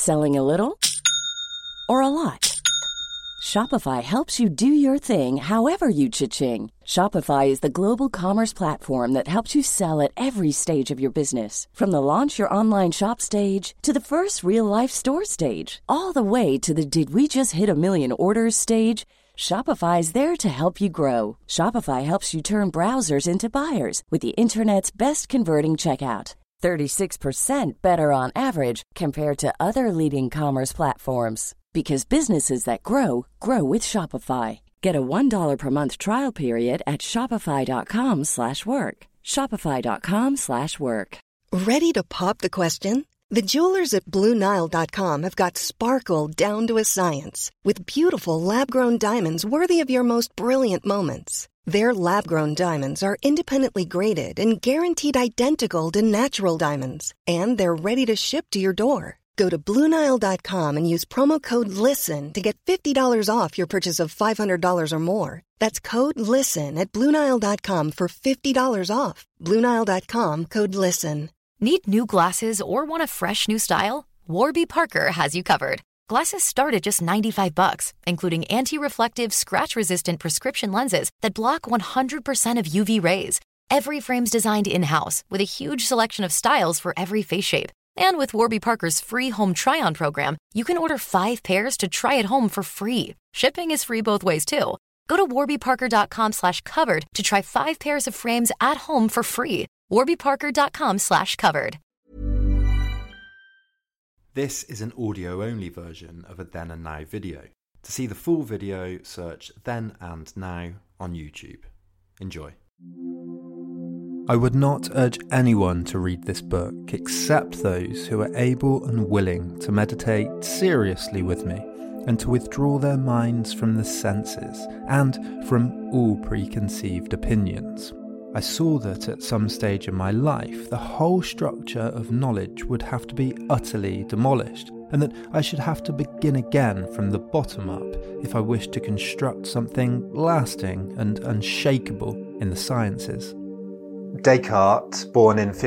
Selling a little or a lot? Shopify helps you do your thing however you cha-ching. Shopify is the global commerce platform that helps you sell at every stage of your business. From the launch your online shop stage to the first real-life store stage, all the way to the did we just hit a million orders stage. Shopify is there to help you grow. Shopify helps you turn browsers into buyers with the internet's best converting checkout. 36% better on average compared to other leading commerce platforms. Because businesses that grow, grow with Shopify. Get a $1 per month trial period at shopify.com/work. Shopify.com/work. Ready to pop the question? The jewelers at BlueNile.com have got sparkle down to a science with beautiful lab-grown diamonds worthy of your most brilliant moments. Their lab-grown diamonds are independently graded and guaranteed identical to natural diamonds, and they're ready to ship to your door. Go to BlueNile.com and use promo code LISTEN to get $50 off your purchase of $500 or more. That's code LISTEN at BlueNile.com for $50 off. BlueNile.com, code LISTEN. Need new glasses or want a fresh new style? Warby Parker has you covered. Glasses start at just $95, including anti-reflective, scratch-resistant prescription lenses that block 100% of UV rays. Every frame's designed in-house with a huge selection of styles for every face shape. And with Warby Parker's free home try-on program, you can order 5 pairs to try at home for free. Shipping is free both ways, too. Go to warbyparker.com/covered to try 5 pairs of frames at home for free. warbyparker.com/covered. This is an audio-only version of a Then and Now video. To see the full video, search Then and Now on YouTube. Enjoy. I would not urge anyone to read this book except those who are able and willing to meditate seriously with me and to withdraw their minds from the senses and from all preconceived opinions. I saw that at some stage in my life the whole structure of knowledge would have to be utterly demolished, and that I should have to begin again from the bottom up if I wished to construct something lasting and unshakable in the sciences. Descartes, born in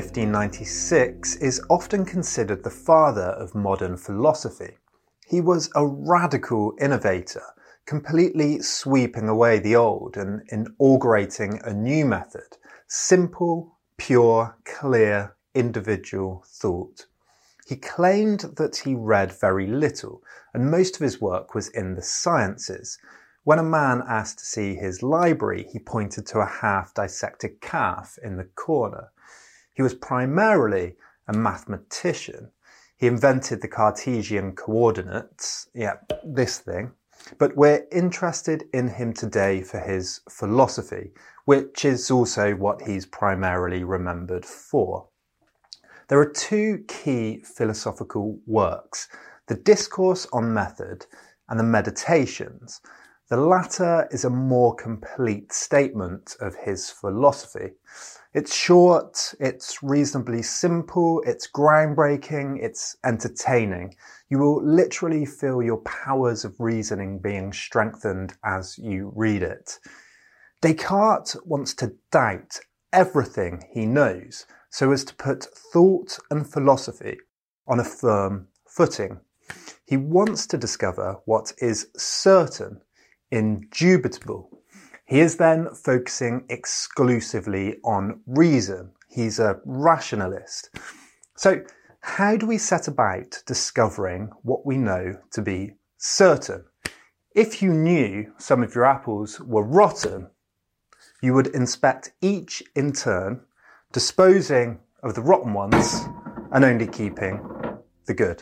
1596, is often considered the father of modern philosophy. He was a radical innovator, completely sweeping away the old and inaugurating a new method: simple, pure, clear, individual thought. He claimed that he read very little, and most of his work was in the sciences. When a man asked to see his library, he pointed to a half-dissected calf in the corner. He was primarily a mathematician. He invented the Cartesian coordinates, this thing. But we're interested in him today for his philosophy, which is also what he's primarily remembered for. There are 2 key philosophical works: the Discourse on Method and the Meditations. The latter is a more complete statement of his philosophy. It's short, it's reasonably simple, it's groundbreaking, it's entertaining. You will literally feel your powers of reasoning being strengthened as you read it. Descartes wants to doubt everything he knows so as to put thought and philosophy on a firm footing. He wants to discover what is certain, indubitable. He is then focusing exclusively on reason. He's a rationalist. So, how do we set about discovering what we know to be certain? If you knew some of your apples were rotten, you would inspect each in turn, disposing of the rotten ones and only keeping the good.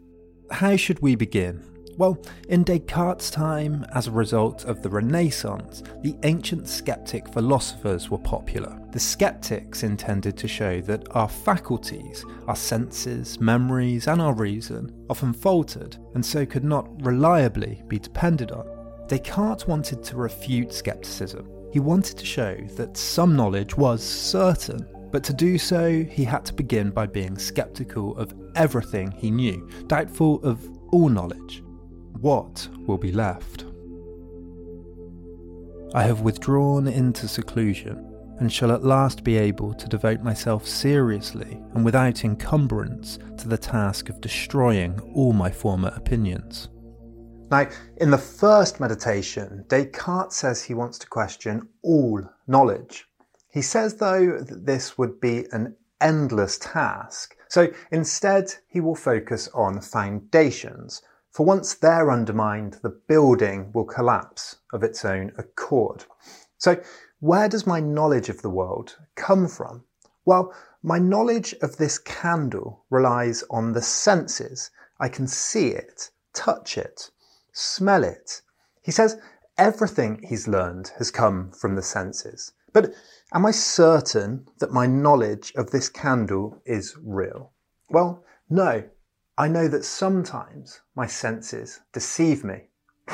How should we begin? Well, in Descartes' time, as a result of the Renaissance, the ancient skeptic philosophers were popular. The skeptics intended to show that our faculties, our senses, memories, and our reason often faltered, and so could not reliably be depended on. Descartes wanted to refute skepticism. He wanted to show that some knowledge was certain, but to do so, he had to begin by being skeptical of everything he knew, doubtful of all knowledge. What will be left? I have withdrawn into seclusion. and shall at last be able to devote myself seriously and without encumbrance to the task of destroying all my former opinions. Now, in the first meditation, Descartes says he wants to question all knowledge. He says, though, that this would be an endless task, so instead he will focus on foundations, for once they're undermined, the building will collapse of its own accord. So, where does my knowledge of the world come from? Well, my knowledge of this candle relies on the senses. I can see it, touch it, smell it. He says everything he's learned has come from the senses. But am I certain that my knowledge of this candle is real? Well, no. I know that sometimes my senses deceive me.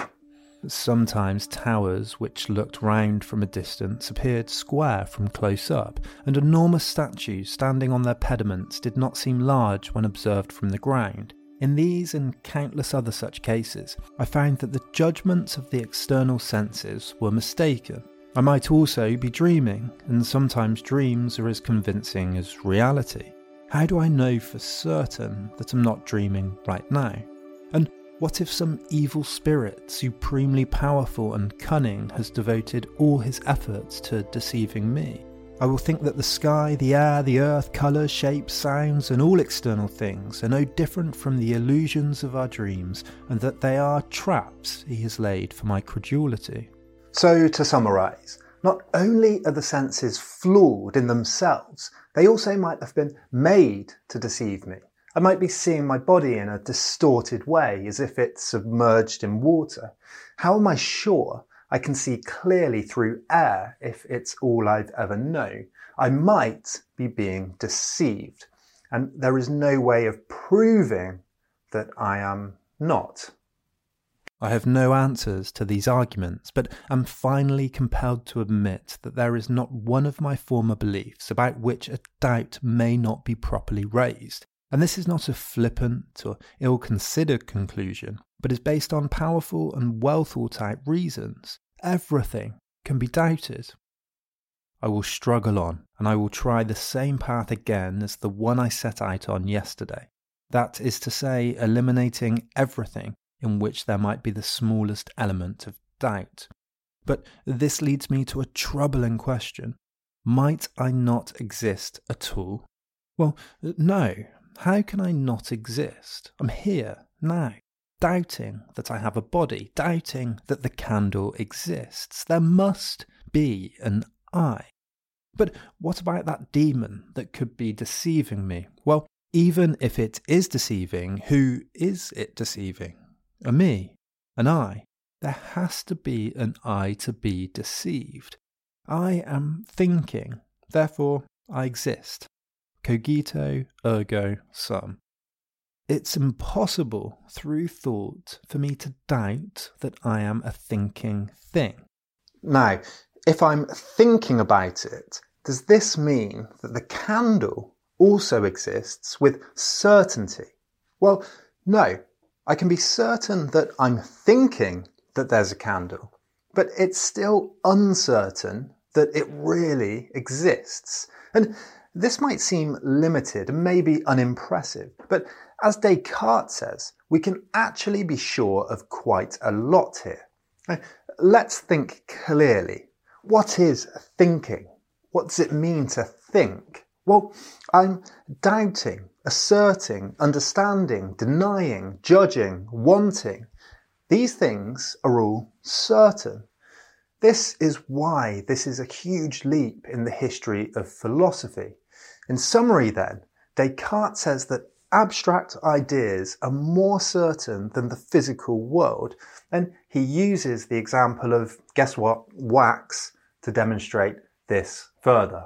Sometimes towers which looked round from a distance appeared square from close up, and enormous statues standing on their pediments did not seem large when observed from the ground. In these and countless other such cases, I found that the judgments of the external senses were mistaken. I might also be dreaming, and sometimes dreams are as convincing as reality. How do I know for certain that I'm not dreaming right now? And what if some evil spirit, supremely powerful and cunning, has devoted all his efforts to deceiving me? I will think that the sky, the air, the earth, colours, shapes, sounds, and all external things are no different from the illusions of our dreams, and that they are traps he has laid for my credulity. So, to summarise, not only are the senses flawed in themselves, they also might have been made to deceive me. I might be seeing my body in a distorted way, as if it's submerged in water. How am I sure I can see clearly through air if it's all I've ever known? I might be being deceived, and there is no way of proving that I am not. I have no answers to these arguments, but am finally compelled to admit that there is not one of my former beliefs about which a doubt may not be properly raised. And this is not a flippant or ill-considered conclusion, but is based on powerful and well-thought-out reasons. Everything can be doubted. I will struggle on, and I will try the same path again as the one I set out on yesterday. That is to say, eliminating everything in which there might be the smallest element of doubt. But this leads me to a troubling question. Might I not exist at all? Well, no. How can I not exist? I'm here, now, doubting that I have a body, doubting that the candle exists. There must be an I. But what about that demon that could be deceiving me? Well, even if it is deceiving, who is it deceiving? A me, an I. There has to be an I to be deceived. I am thinking, therefore I exist. Cogito ergo sum. It's impossible through thought for me to doubt that I am a thinking thing. Now, if I'm thinking about it, does this mean that the candle also exists with certainty? Well, no. I can be certain that I'm thinking that there's a candle, but it's still uncertain that it really exists. And this might seem limited and maybe unimpressive, but as Descartes says, we can actually be sure of quite a lot here. Now, let's think clearly. What is thinking? What does it mean to think? Well, I'm doubting, asserting, understanding, denying, judging, wanting. These things are all certain. This is why this is a huge leap in the history of philosophy. In summary then, Descartes says that abstract ideas are more certain than the physical world, and he uses the example of, guess what, wax, to demonstrate this further.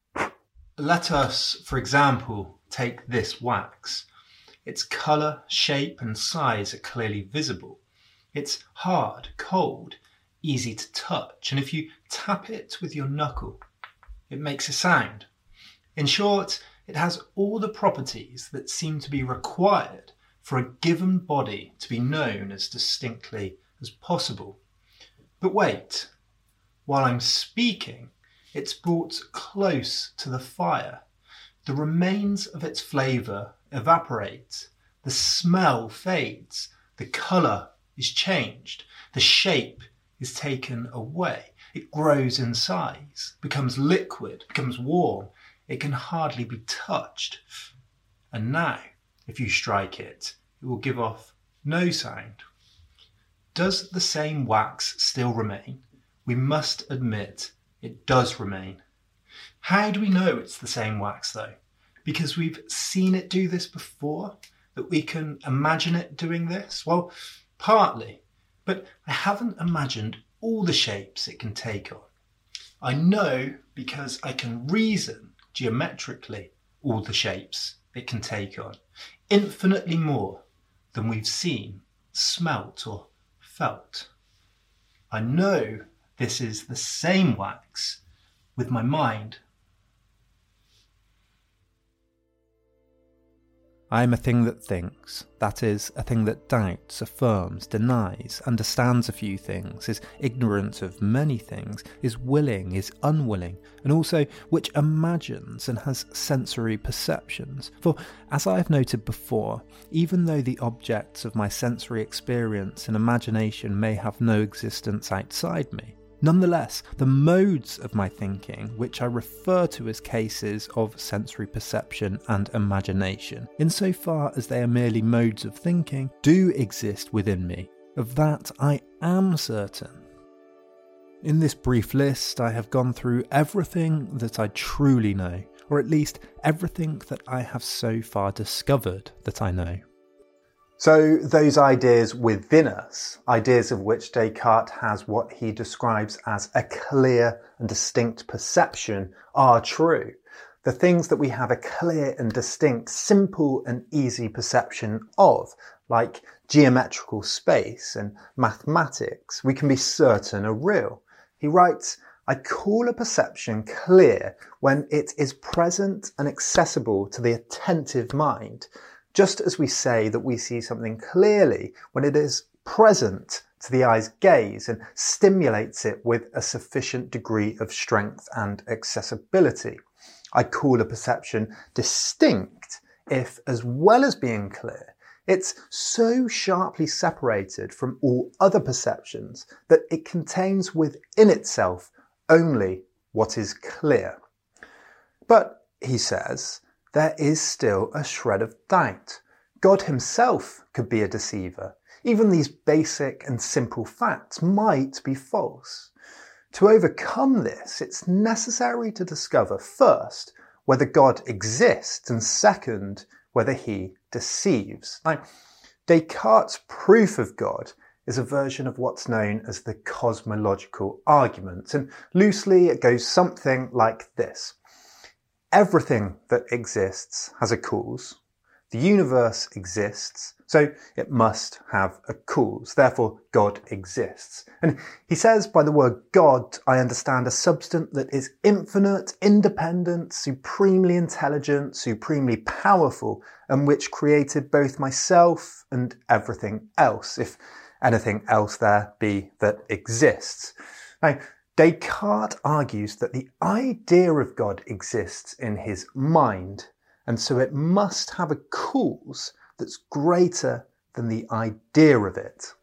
Let us, for example, take this wax. Its colour, shape and size are clearly visible. It's hard, cold, easy to touch, and if you tap it with your knuckle, it makes a sound. In short, it has all the properties that seem to be required for a given body to be known as distinctly as possible. But wait, while I'm speaking, it's brought close to the fire. The remains of its flavour evaporate. The smell fades. The colour is changed. The shape is taken away. It grows in size, becomes liquid, becomes warm. It can hardly be touched. And now, if you strike it, it will give off no sound. Does the same wax still remain? We must admit it does remain. How do we know it's the same wax though? Because we've seen it do this before? That we can imagine it doing this? Well, partly, but I haven't imagined all the shapes it can take on. I know because I can reason geometrically all the shapes it can take on, infinitely more than we've seen, smelt or felt. I know this is the same wax with my mind. I am a thing that thinks, that is, a thing that doubts, affirms, denies, understands a few things, is ignorant of many things, is willing, is unwilling, and also which imagines and has sensory perceptions. For, as I have noted before, even though the objects of my sensory experience and imagination may have no existence outside me, nonetheless, the modes of my thinking, which I refer to as cases of sensory perception and imagination, insofar as they are merely modes of thinking, do exist within me. Of that I am certain. In this brief list, I have gone through everything that I truly know, or at least everything that I have so far discovered that I know. So those ideas within us, ideas of which Descartes has what he describes as a clear and distinct perception, are true. The things that we have a clear and distinct, simple and easy perception of, like geometrical space and mathematics, we can be certain are real. He writes, I call a perception clear when it is present and accessible to the attentive mind, just as we say that we see something clearly when it is present to the eye's gaze and stimulates it with a sufficient degree of strength and accessibility. I call a perception distinct if, as well as being clear, it's so sharply separated from all other perceptions that it contains within itself only what is clear. But, he says, there is still a shred of doubt. God himself could be a deceiver. Even these basic and simple facts might be false. To overcome this, it's necessary to discover first whether God exists and second, whether he deceives. Now, Descartes' proof of God is a version of what's known as the cosmological argument, and loosely it goes something like this. Everything that exists has a cause. The universe exists, so it must have a cause. Therefore, God exists. And he says by the word God, I understand a substance that is infinite, independent, supremely intelligent, supremely powerful, and which created both myself and everything else, if anything else there be that exists. Now, Descartes argues that the idea of God exists in his mind, and so it must have a cause that's greater than the idea of it.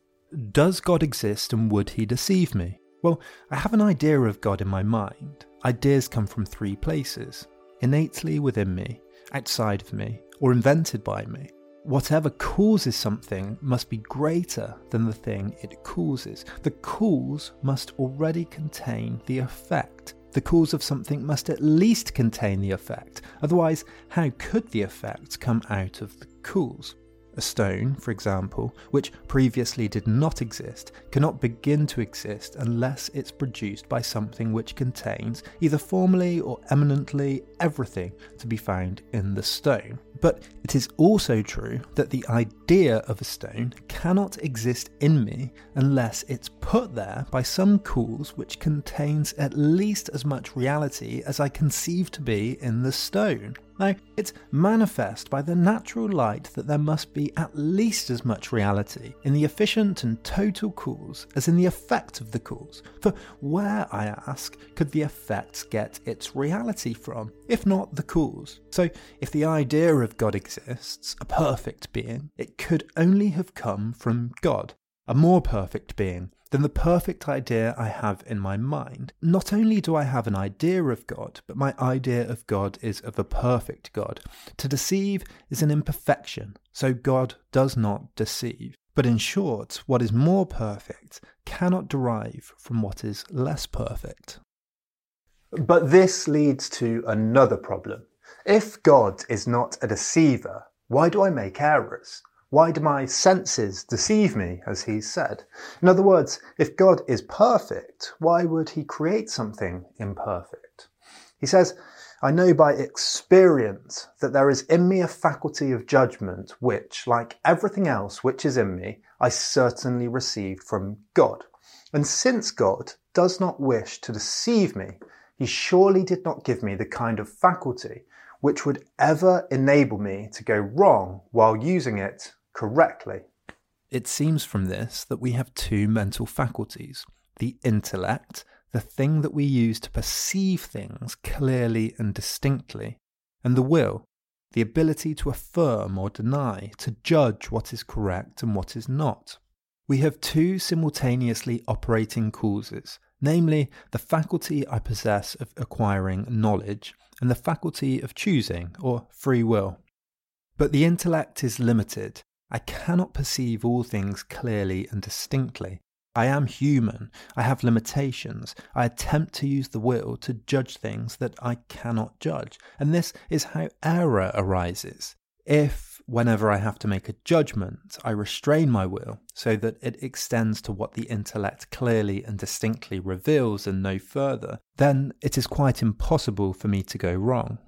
Does God exist and would he deceive me? Well, I have an idea of God in my mind. Ideas come from three places: innately within me, outside of me, or invented by me. Whatever causes something must be greater than the thing it causes. The cause must already contain the effect. The cause of something must at least contain the effect. Otherwise, how could the effect come out of the cause? A stone, for example, which previously did not exist, cannot begin to exist unless it's produced by something which contains, either formally or eminently, everything to be found in the stone. But it is also true that the idea of a stone cannot exist in me unless it's put there by some cause which contains at least as much reality as I conceive to be in the stone. No, it's manifest by the natural light that there must be at least as much reality in the efficient and total cause as in the effect of the cause. For where, I ask, could the effects get its reality from, if not the cause? So, if the idea of God exists, a perfect being, it could only have come from God, a more perfect being than the perfect idea I have in my mind. Not only do I have an idea of God, but my idea of God is of a perfect God. To deceive is an imperfection, so God does not deceive. But in short, what is more perfect cannot derive from what is less perfect. But this leads to another problem. If God is not a deceiver, why do I make errors? Why do my senses deceive me, as he said? In other words, if God is perfect, why would he create something imperfect? He says, I know by experience that there is in me a faculty of judgment which, like everything else which is in me, I certainly received from God. And since God does not wish to deceive me, he surely did not give me the kind of faculty which would ever enable me to go wrong while using it correctly. It seems from this that we have two mental faculties: the intellect, the thing that we use to perceive things clearly and distinctly, and the will, the ability to affirm or deny, to judge what is correct and what is not. We have two simultaneously operating causes, namely the faculty I possess of acquiring knowledge and the faculty of choosing, or free will. But the intellect is limited. I cannot perceive all things clearly and distinctly. I am human. I have limitations. I attempt to use the will to judge things that I cannot judge. And this is how error arises. If, whenever I have to make a judgment, I restrain my will so that it extends to what the intellect clearly and distinctly reveals and no further, then it is quite impossible for me to go wrong.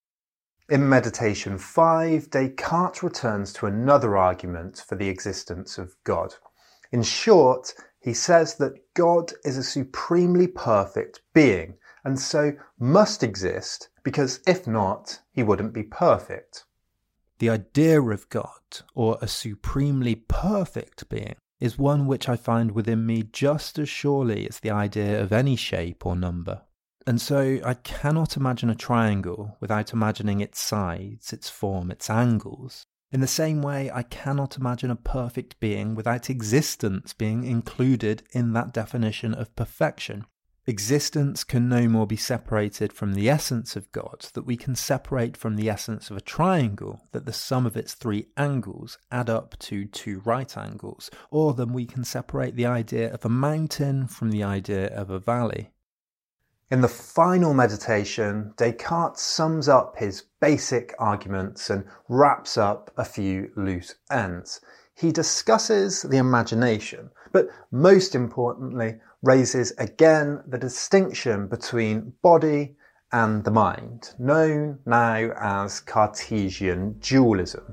In Meditation 5, Descartes returns to another argument for the existence of God. In short, he says that God is a supremely perfect being, and so must exist, because if not, he wouldn't be perfect. The idea of God, or a supremely perfect being, is one which I find within me just as surely as the idea of any shape or number. And so I cannot imagine a triangle without imagining its sides, its form, its angles. In the same way, I cannot imagine a perfect being without existence being included in that definition of perfection. Existence can no more be separated from the essence of God that we can separate from the essence of a triangle that the sum of its three angles add up to two right angles, or than we can separate the idea of a mountain from the idea of a valley. In the final meditation, Descartes sums up his basic arguments and wraps up a few loose ends. He discusses the imagination, but most importantly, raises again the distinction between body and the mind, known now as Cartesian dualism.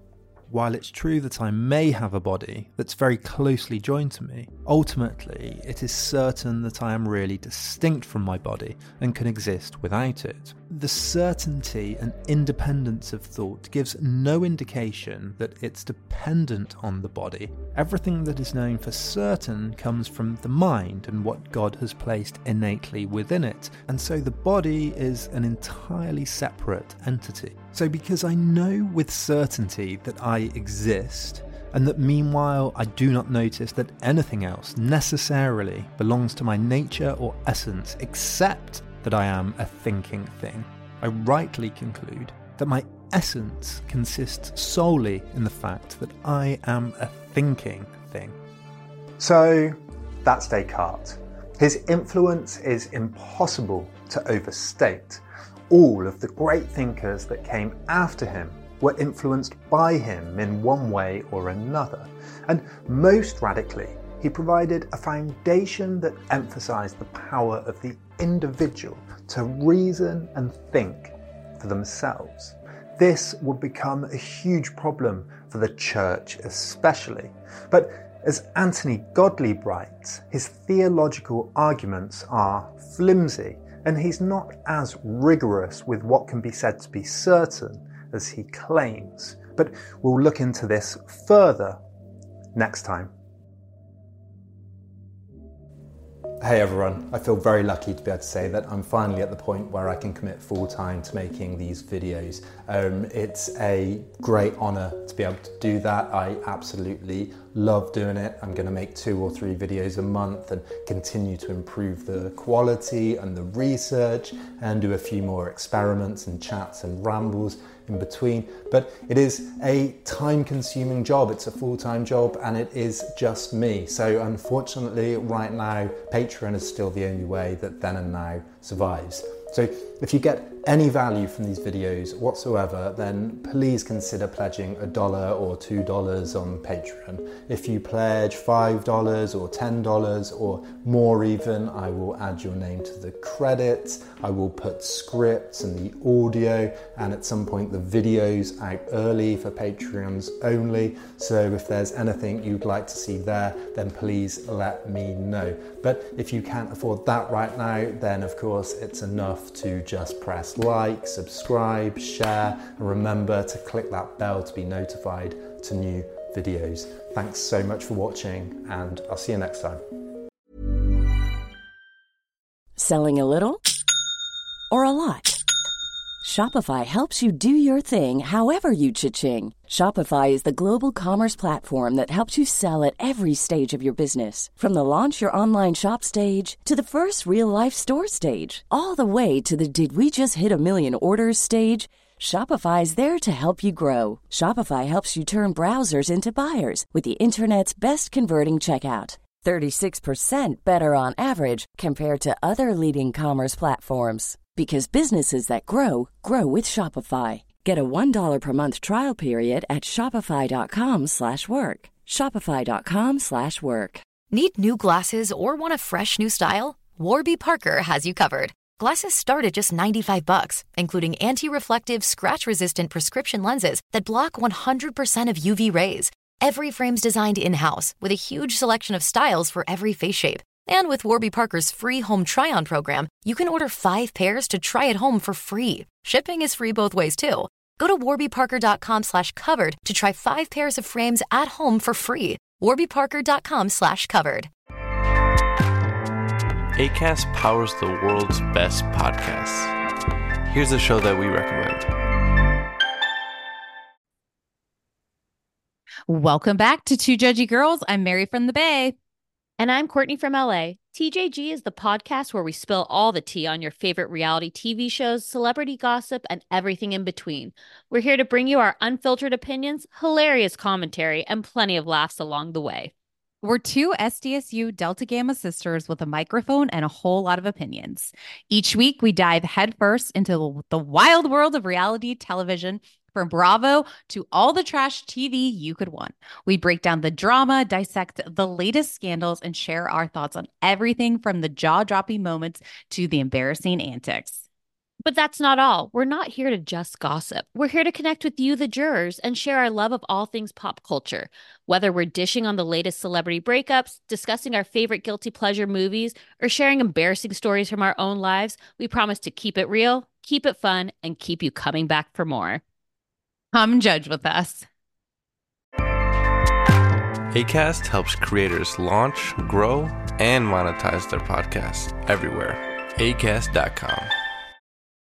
While it's true that I may have a body that's very closely joined to me, ultimately it is certain that I am really distinct from my body and can exist without it. The certainty and independence of thought gives no indication that it's dependent on the body. Everything that is known for certain comes from the mind and what God has placed innately within it, and so the body is an entirely separate entity. So because I know with certainty that I exist, and that meanwhile I do not notice that anything else necessarily belongs to my nature or essence except that I am a thinking thing, I rightly conclude that my essence consists solely in the fact that I am a thinking thing. So that's Descartes. His influence is impossible to overstate. All of the great thinkers that came after him were influenced by him in one way or another. And most radically, he provided a foundation that emphasized the power of the individual to reason and think for themselves. This would become a huge problem for the church especially. But as Anthony Gottlieb writes, his theological arguments are flimsy and he's not as rigorous with what can be said to be certain as he claims. But we'll look into this further next time. Hey everyone, I feel very lucky to be able to say that I'm finally at the point where I can commit full time to making these videos. It's a great honour to be able to do that. I absolutely love doing it. I'm going to make 2 or 3 videos a month and continue to improve the quality and the research and do a few more experiments and chats and rambles in between. But it is a time-consuming job. It's a full-time job and it is just me. So unfortunately right now Patreon is still the only way that Then and Now survives. So if you get any value from these videos whatsoever, then please consider pledging $1 or $2 on Patreon. If you pledge $5 or $10 or more even, I will add your name to the credits. I will put scripts and the audio and at some point the videos out early for Patreons only. So if there's anything you'd like to see there, then please let me know. But if you can't afford that right now, then of course it's enough to just press like, subscribe, share, and remember to click that bell to be notified to new videos. Thanks so much for watching, and I'll see you next time. Selling a little or a lot? Shopify helps you do your thing however you cha-ching. Shopify is the global commerce platform that helps you sell at every stage of your business. From the launch your online shop stage to the first real-life store stage, all the way to the did we just hit a million orders stage. Shopify is there to help you grow. Shopify helps you turn browsers into buyers with the internet's best converting checkout. 36% better on average compared to other leading commerce platforms. Because businesses that grow, grow with Shopify. Get a $1 per month trial period at shopify.com/work. Shopify.com/work. Need new glasses or want a fresh new style? Warby Parker has you covered. Glasses start at just $95, including anti-reflective, scratch-resistant prescription lenses that block 100% of UV rays. Every frame's designed in-house with a huge selection of styles for every face shape. And with Warby Parker's free home try-on program, you can order 5 pairs to try at home for free. Shipping is free both ways, too. Go to warbyparker.com/covered to try 5 pairs of frames at home for free. warbyparker.com/covered. Acast powers the world's best podcasts. Here's a show that we recommend. Welcome back to Two Judgy Girls. I'm Mary from the Bay. And I'm Courtney from LA. TJG is the podcast where we spill all the tea on your favorite reality TV shows, celebrity gossip, and everything in between. We're here to bring you our unfiltered opinions, hilarious commentary, and plenty of laughs along the way. We're 2 SDSU Delta Gamma sisters with a microphone and a whole lot of opinions. Each week, we dive headfirst into the wild world of reality television, from Bravo to all the trash TV you could want. We break down the drama, dissect the latest scandals, and share our thoughts on everything from the jaw-dropping moments to the embarrassing antics. But that's not all. We're not here to just gossip. We're here to connect with you, the jurors, and share our love of all things pop culture. Whether we're dishing on the latest celebrity breakups, discussing our favorite guilty pleasure movies, or sharing embarrassing stories from our own lives, we promise to keep it real, keep it fun, and keep you coming back for more. Come judge with us. Acast helps creators launch, grow, and monetize their podcasts everywhere. Acast.com.